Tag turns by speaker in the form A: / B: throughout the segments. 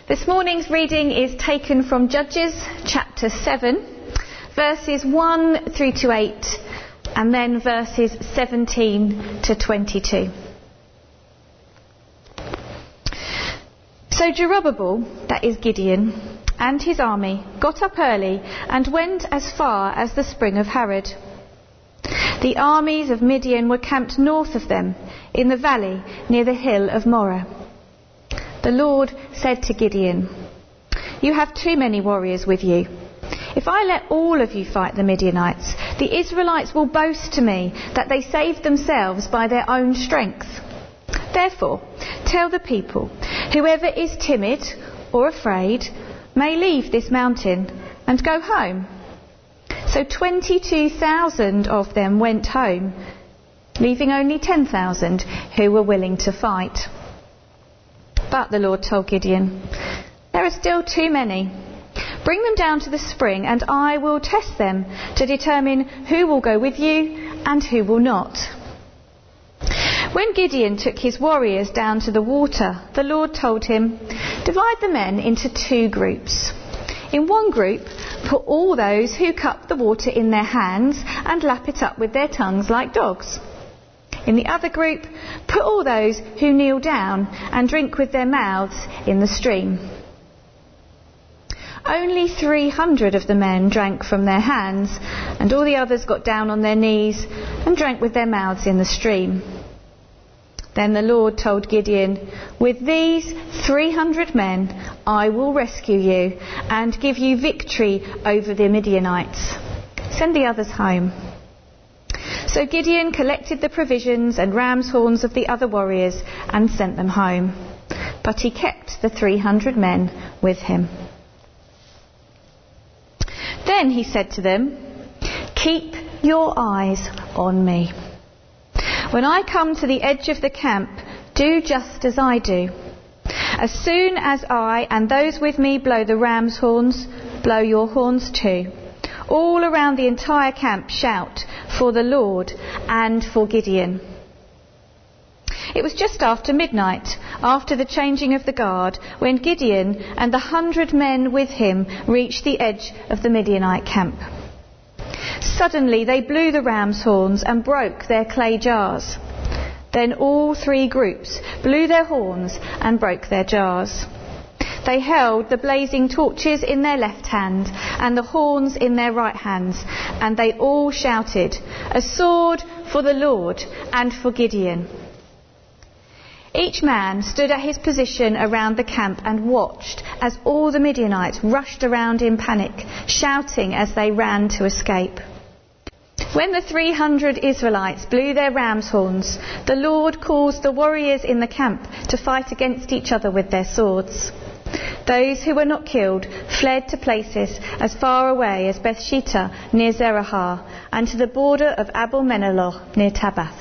A: This morning's reading is taken from Judges chapter 7, verses 1 through to 8, and then verses 17 to 22. So Jerubbaal, that is Gideon, and his army got up early and went as far as the spring of Harod. The armies of Midian were camped north of them, in the valley near the hill of Moreh. The Lord said to Gideon, "You have too many warriors with you. If I let all of you fight the Midianites, the Israelites will boast to me that they saved themselves by their own strength. Therefore, tell the people, whoever is timid or afraid may leave this mountain and go home." So 22,000 of them went home, leaving only 10,000 who were willing to fight. But the Lord told Gideon, "There are still too many. Bring them down to the spring, and I will test them to determine who will go with you and who will not." When Gideon took his warriors down to the water, the Lord told him, "Divide the men into two groups. In one group, put all those who cup the water in their hands and lap it up with their tongues like dogs. In the other group, put all those who kneel down and drink with their mouths in the stream." Only 300 of the men drank from their hands, and all the others got down on their knees and drank with their mouths in the stream. Then the Lord told Gideon, "With these 300 men I will rescue you and give you victory over the Midianites. Send the others home." So Gideon collected the provisions and ram's horns of the other warriors and sent them home. But he kept the 300 men with him. Then he said to them, "Keep your eyes on me. When I come to the edge of the camp, do just as I do. As soon as I and those with me blow the ram's horns, blow your horns too. All around the entire camp shout for the Lord and for Gideon." It was just after midnight, after the changing of the guard, when Gideon and the 100 men with him reached the edge of the Midianite camp. Suddenly they blew the ram's horns and broke their clay jars. Then all three groups blew their horns and broke their jars. They held the blazing torches in their left hand and the horns in their right hands, and they all shouted, "A sword for the Lord and for Gideon." Each man stood at his position around the camp and watched as all the Midianites rushed around in panic, shouting as they ran to escape. When the 300 Israelites blew their ram's horns, the Lord caused the warriors in the camp to fight against each other with their swords. Those who were not killed fled to places as far away as Bethshittah near Zerahah and to the border of Abel-Meneloh near Tabbath.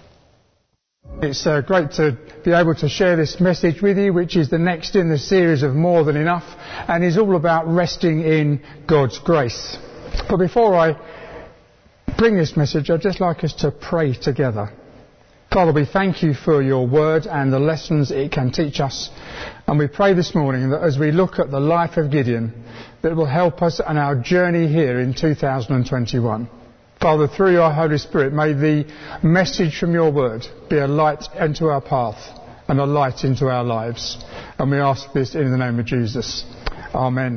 B: It's great to be able to share this message with you, which is the next in the series of More Than Enough, and is all about resting in God's grace. But before I bring this message, I'd just like us to pray together. Father, we thank you for your word and the lessons it can teach us. And we pray this morning that as we look at the life of Gideon, that it will help us on our journey here in 2021. Father, through your Holy Spirit, may the message from your word be a light into our path and a light into our lives. And we ask this in the name of Jesus. Amen.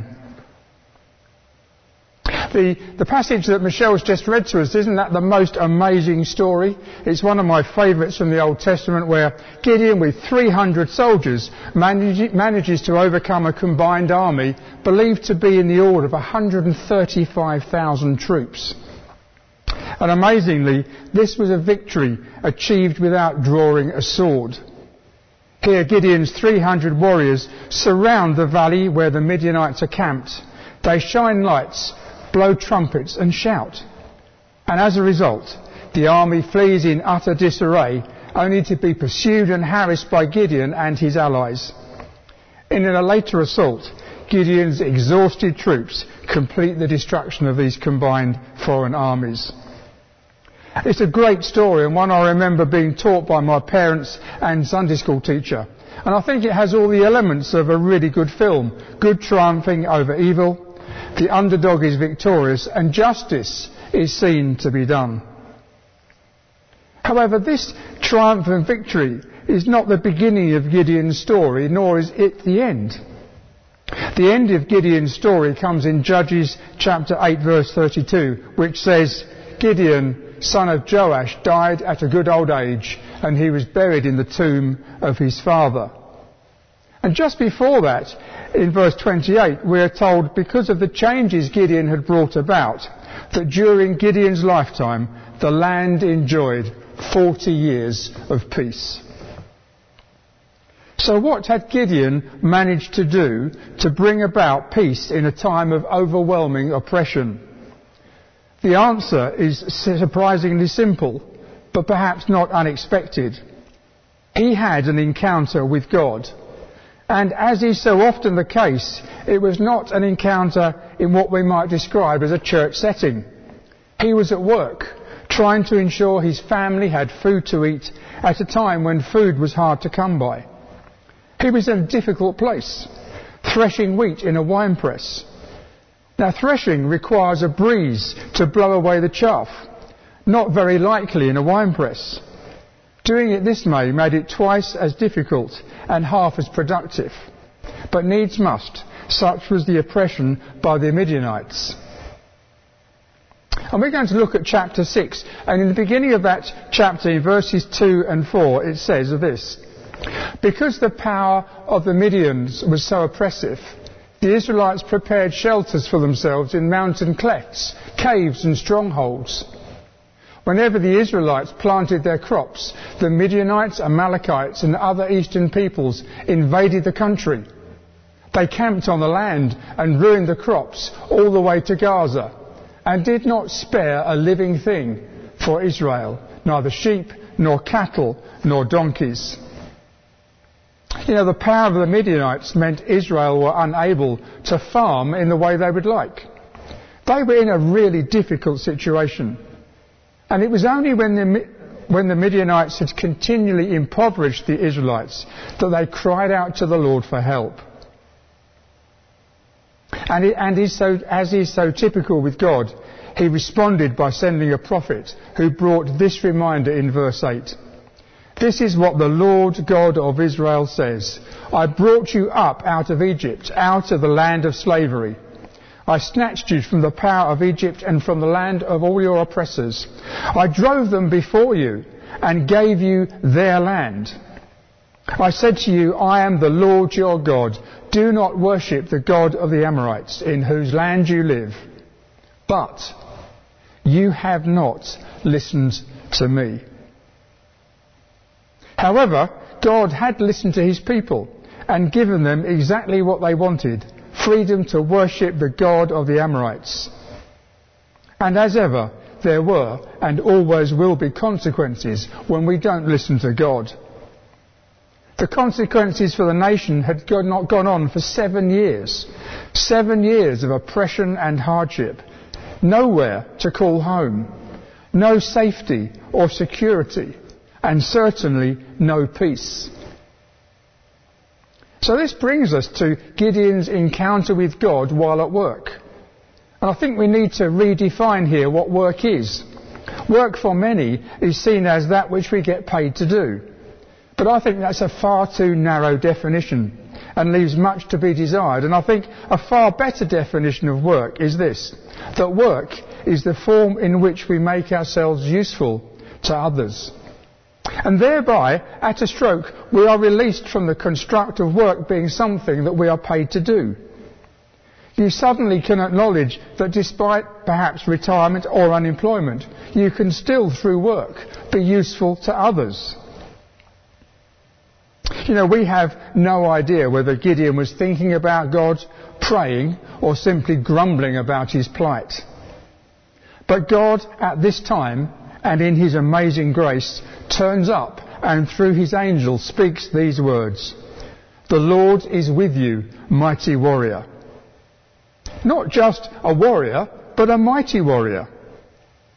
B: The passage that Michelle's just read to us, isn't that the most amazing story? It's one of my favourites from the Old Testament, where Gideon, with 300 soldiers, manages to overcome a combined army believed to be in the order of 135,000 troops. And amazingly, this was a victory achieved without drawing a sword. Here Gideon's 300 warriors surround the valley where the Midianites are camped. They shine lights, blow trumpets and shout. And as a result, the army flees in utter disarray, only to be pursued and harassed by Gideon and his allies. In a later assault, Gideon's exhausted troops complete the destruction of these combined foreign armies. It's a great story, and one I remember being taught by my parents and Sunday school teacher. And I think it has all the elements of a really good film. Good triumphing over evil, the underdog is victorious, and justice is seen to be done. However, this triumph and victory is not the beginning of Gideon's story, nor is it the end. The end of Gideon's story comes in Judges chapter 8 verse 32, which says, Gideon, son of Joash, died at a good old age, and he was buried in the tomb of his father. And just before that, in verse 28, we are told, because of the changes Gideon had brought about, that during Gideon's lifetime, the land enjoyed 40 years of peace. So what had Gideon managed to do to bring about peace in a time of overwhelming oppression? The answer is surprisingly simple, but perhaps not unexpected. He had an encounter with God. And as is so often the case, it was not an encounter in what we might describe as a church setting. He was at work, trying to ensure his family had food to eat at a time when food was hard to come by. He was in a difficult place, threshing wheat in a winepress. Now, threshing requires a breeze to blow away the chaff, not very likely in a winepress. Doing it this way made it twice as difficult and half as productive. But needs must, such was the oppression by the Midianites. And we're going to look at chapter 6, and in the beginning of that chapter, in verses 2 and 4, it says this: Because the power of the Midians was so oppressive, the Israelites prepared shelters for themselves in mountain clefts, caves and strongholds. Whenever the Israelites planted their crops, the Midianites, Amalekites and other eastern peoples invaded the country. They camped on the land and ruined the crops all the way to Gaza, and did not spare a living thing for Israel, neither sheep nor cattle nor donkeys. You know, the power of the Midianites meant Israel were unable to farm in the way they would like. They were in a really difficult situation. And it was only when the Midianites had continually impoverished the Israelites that they cried out to the Lord for help. And as is so typical with God, he responded by sending a prophet who brought this reminder in verse 8. This is what the Lord God of Israel says: I brought you up out of Egypt, out of the land of slavery. I snatched you from the power of Egypt and from the land of all your oppressors. I drove them before you and gave you their land. I said to you, I am the Lord your God. Do not worship the God of the Amorites, in whose land you live. But you have not listened to me. However, God had listened to his people and given them exactly what they wanted: freedom to worship the God of the Amorites. And as ever, there were and always will be consequences when we don't listen to God. The consequences for the nation had not gone on for 7 years. 7 years of oppression and hardship. Nowhere to call home. No safety or security. And certainly no peace. So this brings us to Gideon's encounter with God while at work. And I think we need to redefine here what work is. Work for many is seen as that which we get paid to do. But I think that's a far too narrow definition and leaves much to be desired. And I think a far better definition of work is this: that work is the form in which we make ourselves useful to others. And thereby, at a stroke, we are released from the construct of work being something that we are paid to do. You suddenly can acknowledge that despite perhaps retirement or unemployment, you can still, through work, be useful to others. You know, we have no idea whether Gideon was thinking about God, praying, or simply grumbling about his plight. But God, at this time, and in his amazing grace, turns up and through his angel speaks these words: The Lord is with you, mighty warrior. Not just a warrior, but a mighty warrior.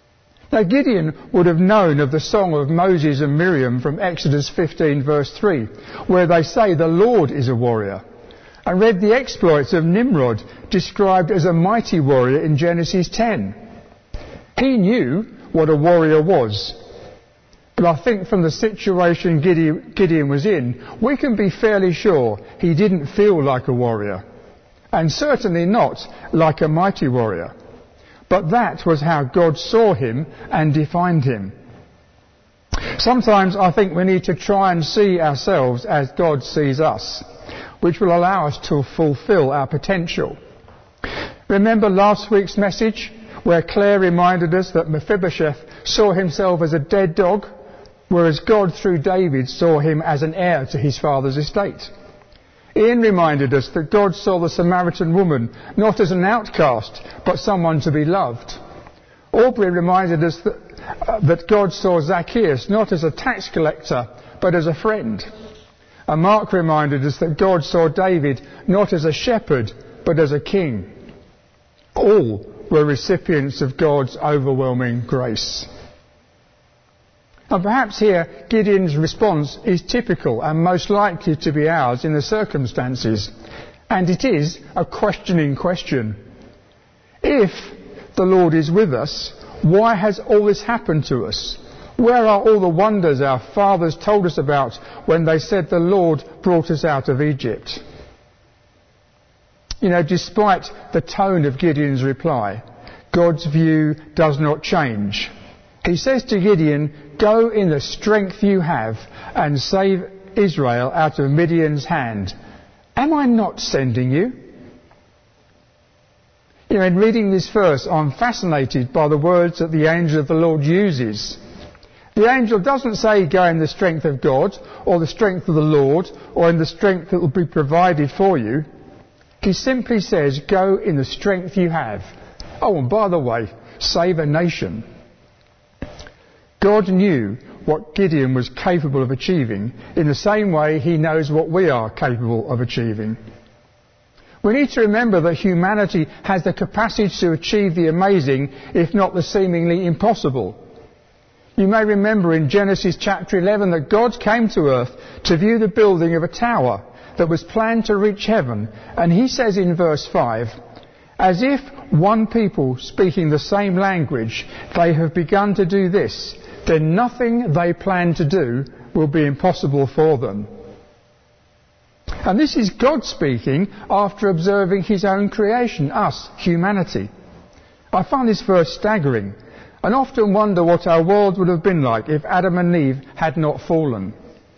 B: Now Gideon would have known of the song of Moses and Miriam from Exodus 15 verse 3, where they say the Lord is a warrior, and read the exploits of Nimrod, described as a mighty warrior in Genesis 10. He knew what a warrior was. But I think from the situation Gideon was in, we can be fairly sure he didn't feel like a warrior, and certainly not like a mighty warrior. But that was how God saw him and defined him. Sometimes I think we need to try and see ourselves as God sees us, which will allow us to fulfill our potential. Remember last week's message, where Claire reminded us that Mephibosheth saw himself as a dead dog, whereas God through David saw him as an heir to his father's estate. Ian reminded us that God saw the Samaritan woman not as an outcast, but someone to be loved. Aubrey reminded us that God saw Zacchaeus not as a tax collector, but as a friend. And Mark reminded us that God saw David not as a shepherd, but as a king. All were recipients of God's overwhelming grace. And perhaps here Gideon's response is typical and most likely to be ours in the circumstances. And it is a questioning question. If the Lord is with us, why has all this happened to us? Where are all the wonders our fathers told us about when they said the Lord brought us out of Egypt? You know, despite the tone of Gideon's reply, God's view does not change. He says to Gideon, "Go in the strength you have and save Israel out of Midian's hand. Am I not sending you?" You know, in reading this verse, I'm fascinated by the words that the angel of the Lord uses. The angel doesn't say go in the strength of God or the strength of the Lord or in the strength that will be provided for you. He simply says go in the strength you have. Oh, and by the way, save a nation. God knew what Gideon was capable of achieving in the same way he knows what we are capable of achieving. We need to remember that humanity has the capacity to achieve the amazing, if not the seemingly impossible. You may remember in Genesis chapter 11 that God came to earth to view the building of a tower that was planned to reach heaven, and he says in verse 5, "As if one people speaking the same language, they have begun to do this, then nothing they plan to do will be impossible for them." And this is God speaking after observing his own creation, us, humanity. I find this verse staggering and often wonder what our world would have been like if Adam and Eve had not fallen.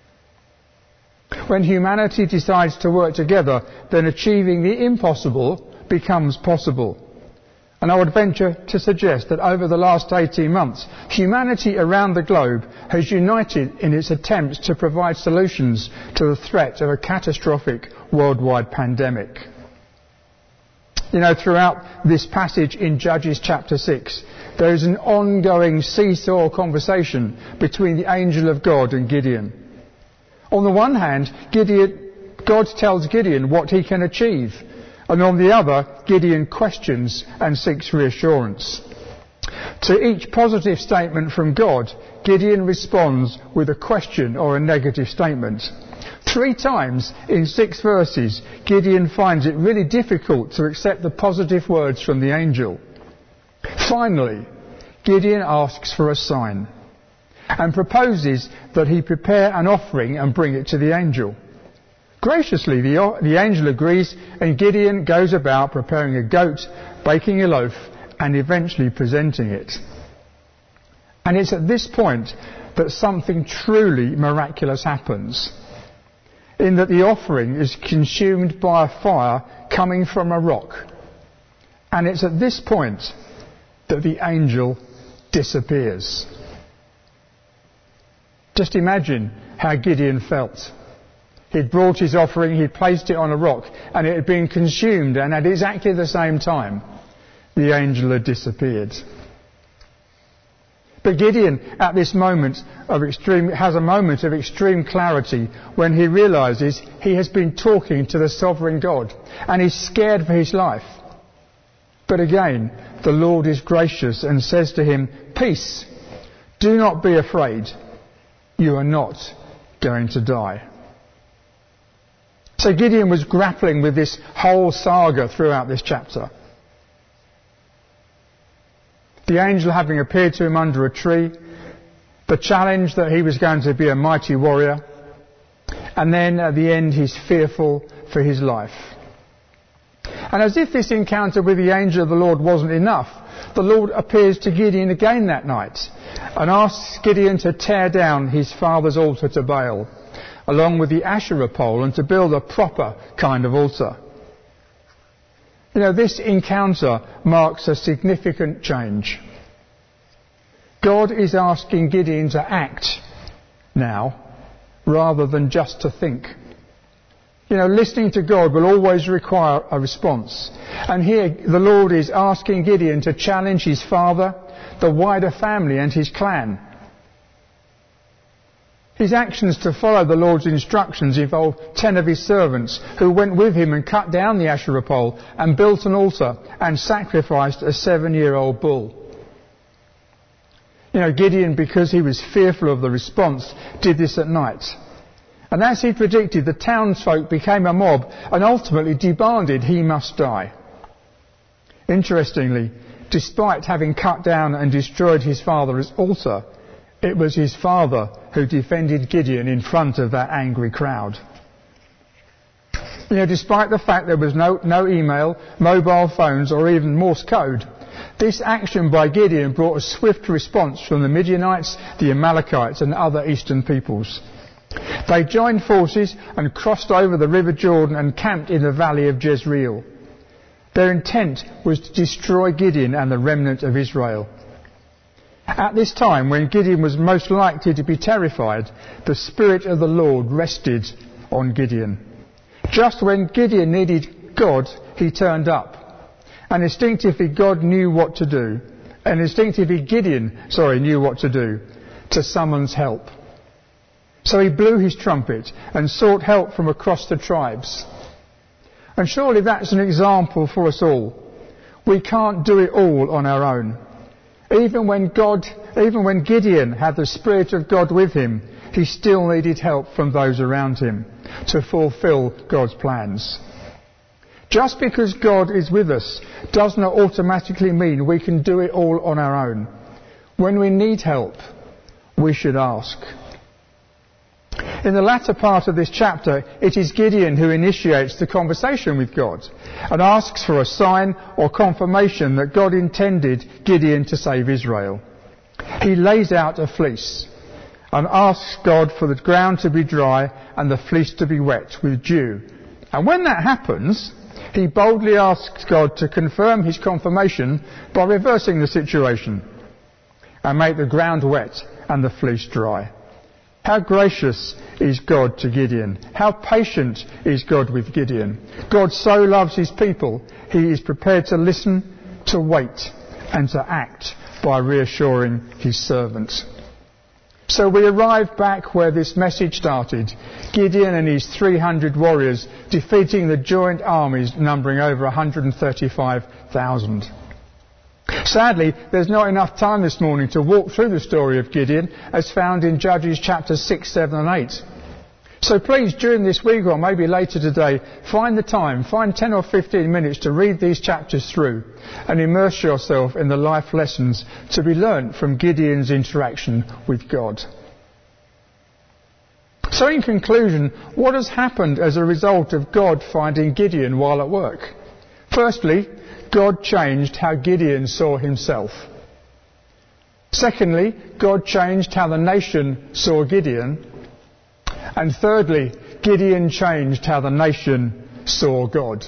B: When humanity decides to work together, then achieving the impossible becomes possible. And I would venture to suggest that over the last 18 months, humanity around the globe has united in its attempts to provide solutions to the threat of a catastrophic worldwide pandemic. You know, throughout this passage in Judges chapter 6, there is an ongoing seesaw conversation between the angel of God and Gideon. On the one hand, God tells Gideon what he can achieve. And on the other, Gideon questions and seeks reassurance. To each positive statement from God, Gideon responds with a question or a negative statement. 3 times in 6 verses, Gideon finds it really difficult to accept the positive words from the angel. Finally, Gideon asks for a sign and proposes that he prepare an offering and bring it to the angel. Graciously, the angel agrees, and Gideon goes about preparing a goat, baking a loaf, and eventually presenting it. And it's at this point that something truly miraculous happens, in that the offering is consumed by a fire coming from a rock. And it's at this point that the angel disappears. Just imagine how Gideon felt. He'd brought his offering, he'd placed it on a rock, and it had been consumed, and at exactly the same time, the angel had disappeared. But Gideon, at this moment has a moment of extreme clarity when he realises he has been talking to the sovereign God, and he's scared for his life. But again, the Lord is gracious and says to him, "Peace, do not be afraid. You are not going to die." So Gideon was grappling with this whole saga throughout this chapter. The angel having appeared to him under a tree, the challenge that he was going to be a mighty warrior, and then at the end he's fearful for his life. And as if this encounter with the angel of the Lord wasn't enough, the Lord appears to Gideon again that night and asks Gideon to tear down his father's altar to Baal, along with the Asherah pole, and to build a proper kind of altar. You know, this encounter marks a significant change. God is asking Gideon to act now, rather than just to think. You know, listening to God will always require a response. And here the Lord is asking Gideon to challenge his father, the wider family and his clan. His actions to follow the Lord's instructions involved 10 of his servants who went with him and cut down the Asherah pole and built an altar and sacrificed a 7-year-old bull. You know, Gideon, because he was fearful of the response, did this at night. And as he predicted, the townsfolk became a mob and ultimately demanded he must die. Interestingly, despite having cut down and destroyed his father's altar, it was his father who defended Gideon in front of that angry crowd. You know, despite the fact there was no email, mobile phones or even Morse code, this action by Gideon brought a swift response from the Midianites, the Amalekites and other eastern peoples. They joined forces and crossed over the River Jordan and camped in the valley of Jezreel. Their intent was to destroy Gideon and the remnant of Israel. At this time, when Gideon was most likely to be terrified, the Spirit of the Lord rested on Gideon. Just when Gideon needed God, he turned up. And instinctively God knew what to do. And instinctively Gideon knew what to do to summon help. So he blew his trumpet and sought help from across the tribes. And surely that's an example for us all. We can't do it all on our own. Even when Gideon had the Spirit of God with him, he still needed help from those around him to fulfill God's plans. Just because God is with us does not automatically mean we can do it all on our own. When we need help, we should ask. In the latter part of this chapter, it is Gideon who initiates the conversation with God and asks for a sign or confirmation that God intended Gideon to save Israel. He lays out a fleece and asks God for the ground to be dry and the fleece to be wet with dew. And when that happens, he boldly asks God to confirm his confirmation by reversing the situation and make the ground wet and the fleece dry. How gracious is God to Gideon. How patient is God with Gideon. God so loves his people, he is prepared to listen, to wait, and to act by reassuring his servant. So we arrive back where this message started. Gideon and his 300 warriors defeating the joint armies numbering over 135,000. Sadly, there's not enough time this morning to walk through the story of Gideon as found in Judges chapters 6, 7 and 8. So please, during this week or maybe later today, find the time, find 10 or 15 minutes to read these chapters through and immerse yourself in the life lessons to be learnt from Gideon's interaction with God. So in conclusion, what has happened as a result of God finding Gideon while at work? Firstly, God changed how Gideon saw himself. Secondly, God changed how the nation saw Gideon. And thirdly, Gideon changed how the nation saw God.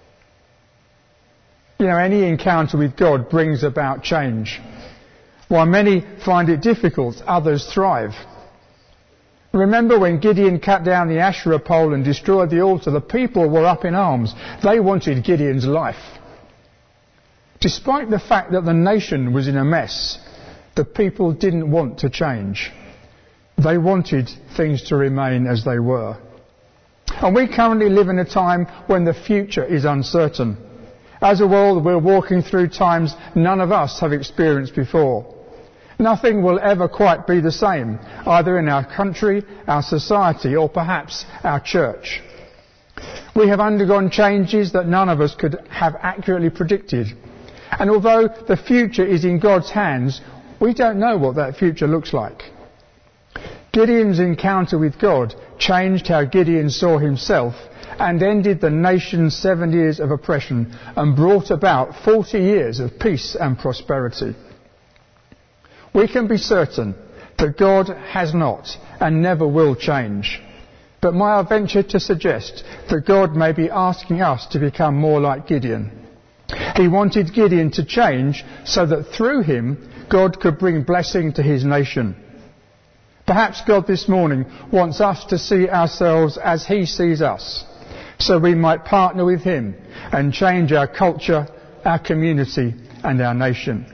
B: You know, any encounter with God brings about change. While many find it difficult, others thrive. Remember when Gideon cut down the Asherah pole and destroyed the altar, the people were up in arms. They wanted Gideon's life. Despite the fact that the nation was in a mess, the people didn't want to change. They wanted things to remain as they were. And we currently live in a time when the future is uncertain. As a world, we're walking through times none of us have experienced before. Nothing will ever quite be the same, either in our country, our society, or perhaps our church. We have undergone changes that none of us could have accurately predicted. And although the future is in God's hands, we don't know what that future looks like. Gideon's encounter with God changed how Gideon saw himself and ended the nation's 7 years of oppression and brought about 40 years of peace and prosperity. We can be certain that God has not and never will change. But may I venture to suggest that God may be asking us to become more like Gideon. He wanted Gideon to change so that through him God could bring blessing to his nation. Perhaps God this morning wants us to see ourselves as he sees us, so we might partner with him and change our culture, our community and our nation.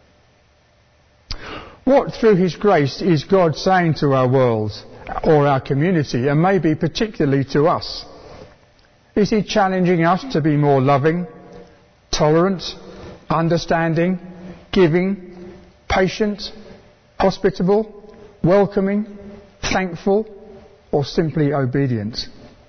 B: What through his grace is God saying to our world or our community, and maybe particularly to us? Is he challenging us to be more loving, tolerant, understanding, giving, patient, hospitable, welcoming, thankful, or simply obedient?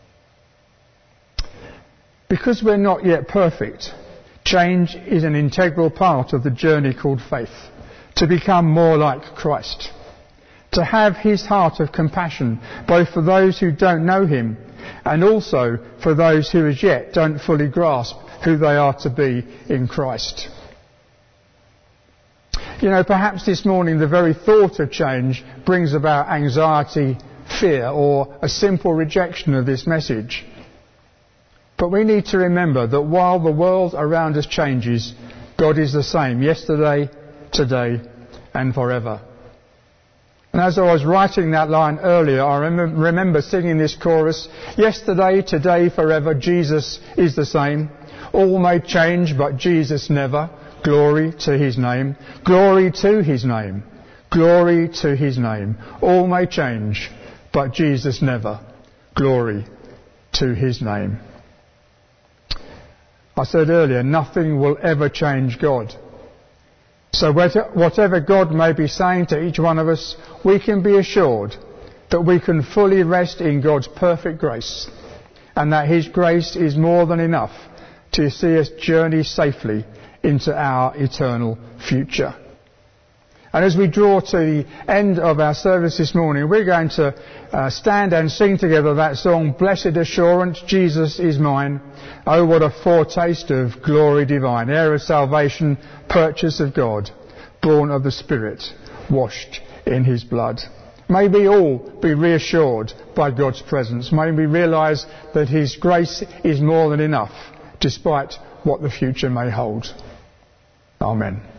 B: Because we're not yet perfect, change is an integral part of the journey called faith, to become more like Christ, to have his heart of compassion both for those who don't know him and also for those who as yet don't fully grasp who they are to be in Christ. You know, perhaps this morning the very thought of change brings about anxiety, fear, or a simple rejection of this message. But we need to remember that while the world around us changes, God is the same yesterday, today, and forever. And as I was writing that line earlier, I remember singing this chorus: yesterday, today, forever, Jesus is the same. All may change, but Jesus never. Glory to his name. Glory to his name. Glory to his name. All may change, but Jesus never. Glory to his name. I said earlier, nothing will ever change God. So whatever God may be saying to each one of us, we can be assured that we can fully rest in God's perfect grace, and that his grace is more than enough to see us journey safely into our eternal future. And as we draw to the end of our service this morning, we're going to stand and sing together that song, Blessed Assurance, Jesus is mine. Oh, what a foretaste of glory divine, heir of salvation, purchase of God, born of the Spirit, washed in his blood. May we all be reassured by God's presence. May we realise that his grace is more than enough, despite what the future may hold. Amen.